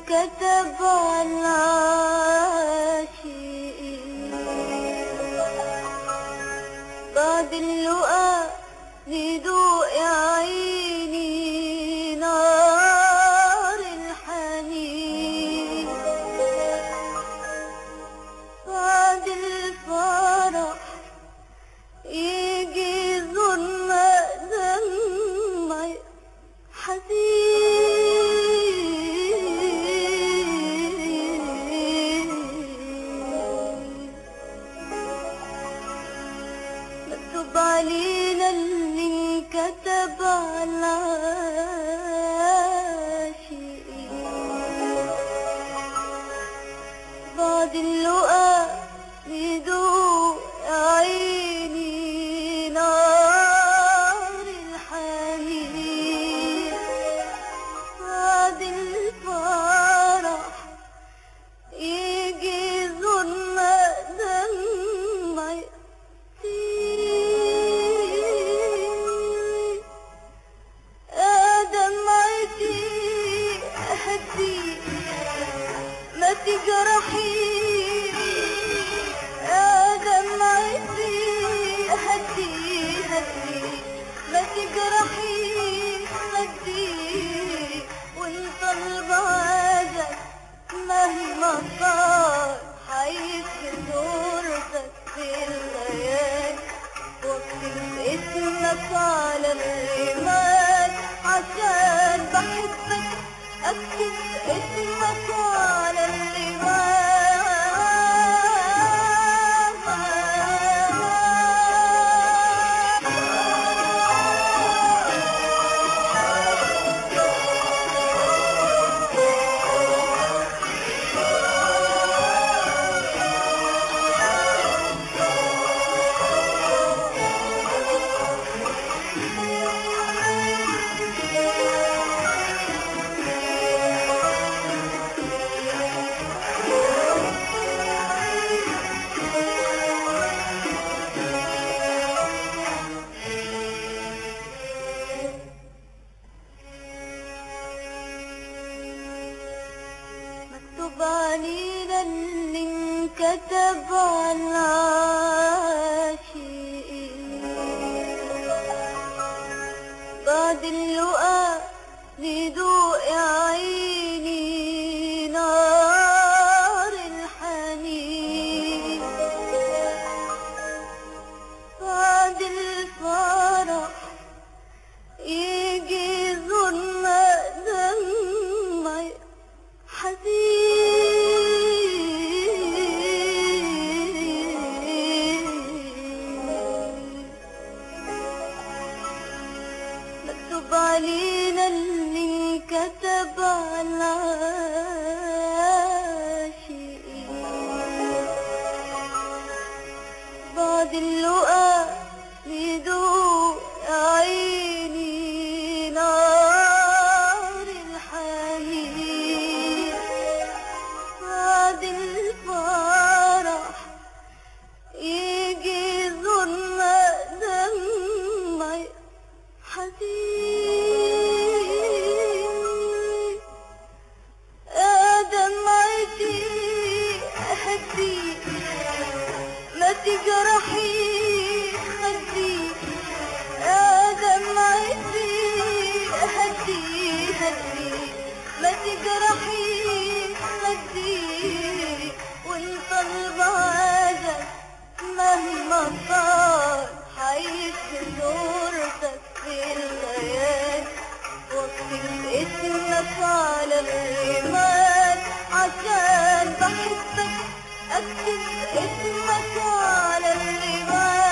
كتب على عاشقين بعد اللقاء ندوق يا عيني نار الحنين بعد الفرح يجي ظلمة دمع حزين مكتوب علينا اللي انكتب على عاشقين بعد اللقاء ندوق يا عيني نار الحنين بعد الفرح يجي ظلمة دمع يا دمعتي هدي ما تجرحي يا دمعتي هدي ما تجرحي هدي وانت البعدك مهما صار حيكفي صورتك في الليالي واكتب اسمك على الرمال عشان بحبك اكتب اسمك على الرمال مكتوب علينا اللي انكتب على عاشقين بعد اللقاء ندوق يا عيني نار الحنين بعد الفرح يجي ظلمة دمع حزين مكتوب علينا اللي كتب على عاشقين بعد اللقاء ندوق يا عيني نار الحنين بعد الفرح يجي ظلمة دمع حزين يا دمعتي هدي ما تجرحي خدي يا دمعتي هدي ما تجرحي خدي وانت البعدك مهما صار حيكفي صورتك في الليالي واكتب اسمك على الرمال عشان بحبك اكتب اسمك على الرمال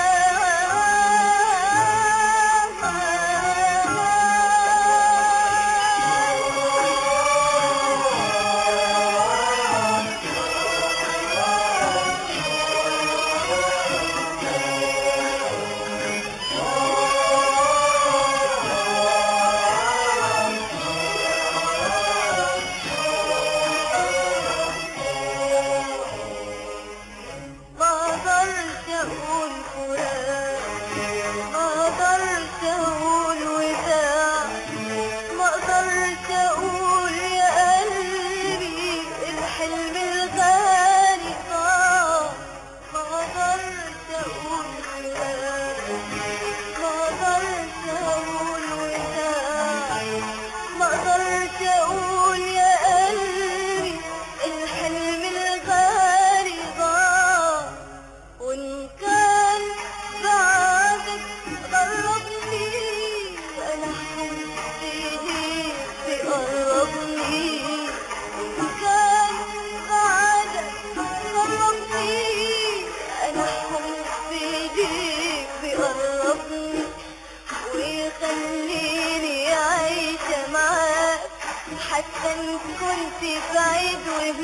حتى إن كنت بعيد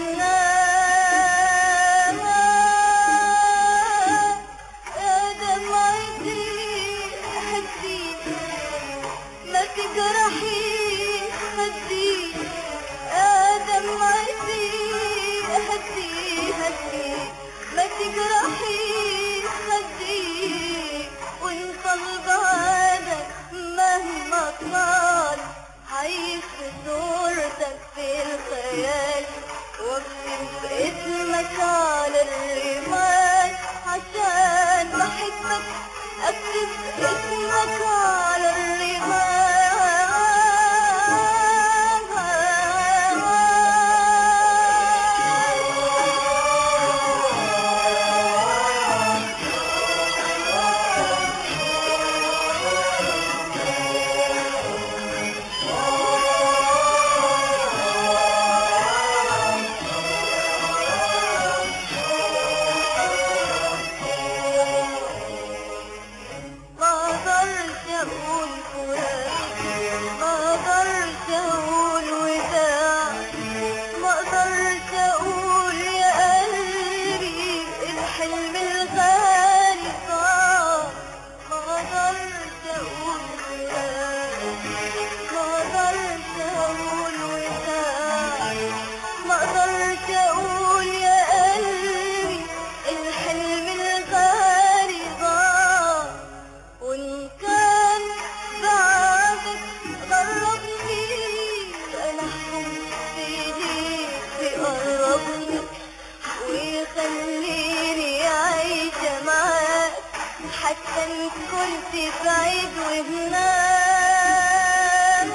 وهناك يا دمعتي هدي ما تجرحي هدي يا دمعتي هدي هدي ما تجرحي هدي وانت البعدك مهما طال عايش في صورتك في الخيال واكتب اسمك على الرمال عشان بحبك اكتب اسمك على حتى إن كنت بعيد وهناك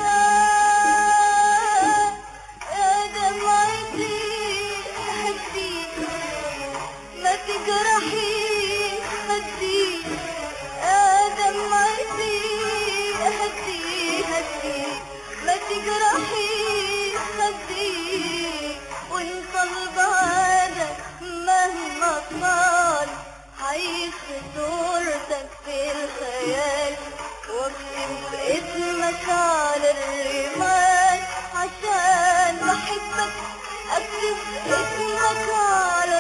يا دمعتي هدي ما تجرحي هدي يا دمعتي هدي هدي ما تجرحي هدي وانت البعدك مهما طال عايش في صورتك في الخيال واكتب اسمك على الرمال عشان بحبك اكتب اسمك على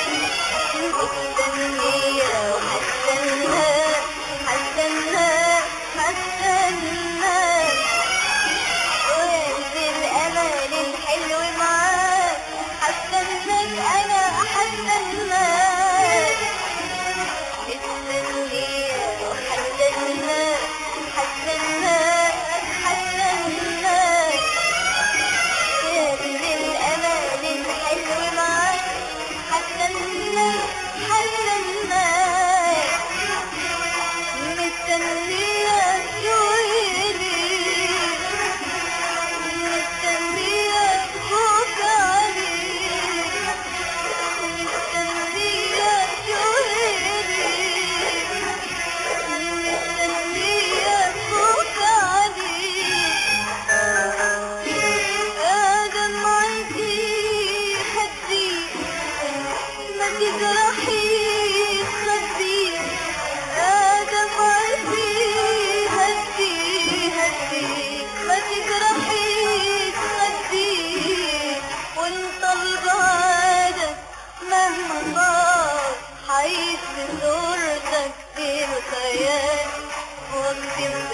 مستنية وحستناك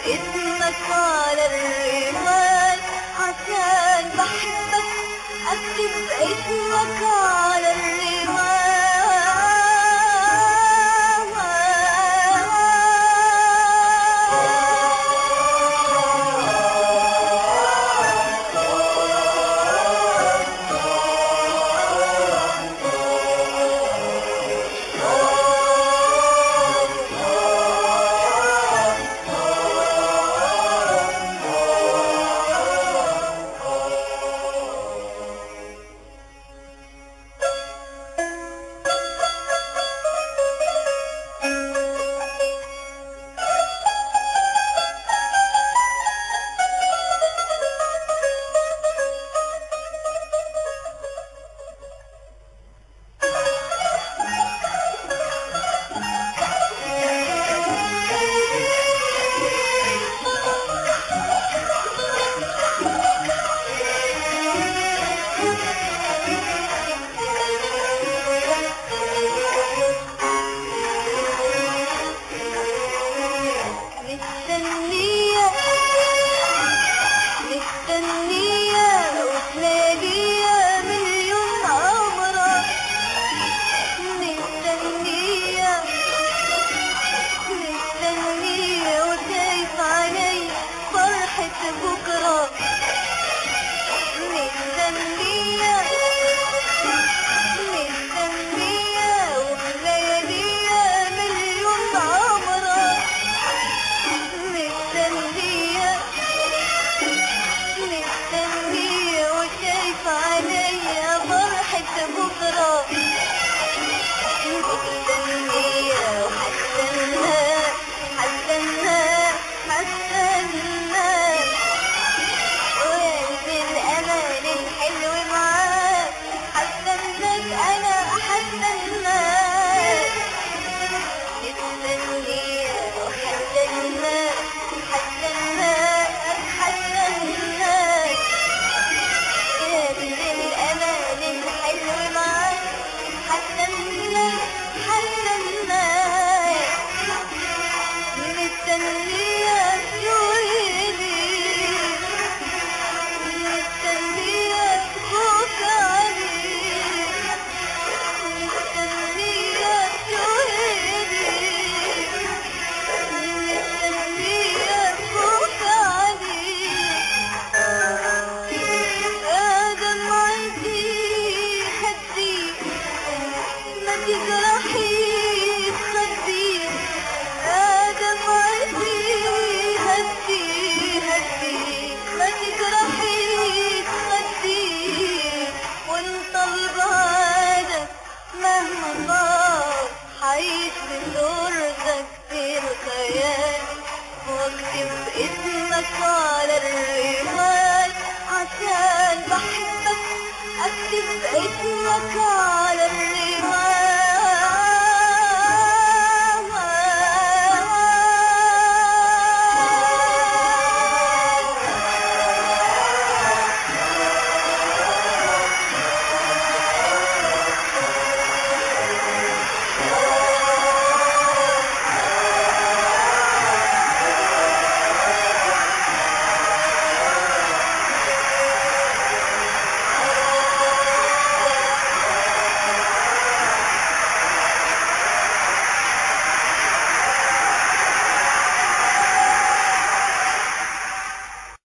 اسمك على الرمال عشان بحبك اكتب اسمك على بكرة مستنية ولياليا مليون عمرة مستنية وشايفة عليا فرحة بكرة مستنية وحستنى وقلبي الأمل الحلو معاك حستناك أنا حستناك مستنية وحستناك قلبي الأمل الحلو معاك حستناك مستنية عايش بصورتك في الخيال واكتب اسمك على الرمال عشان بحبك اكتب اسمك على الرمال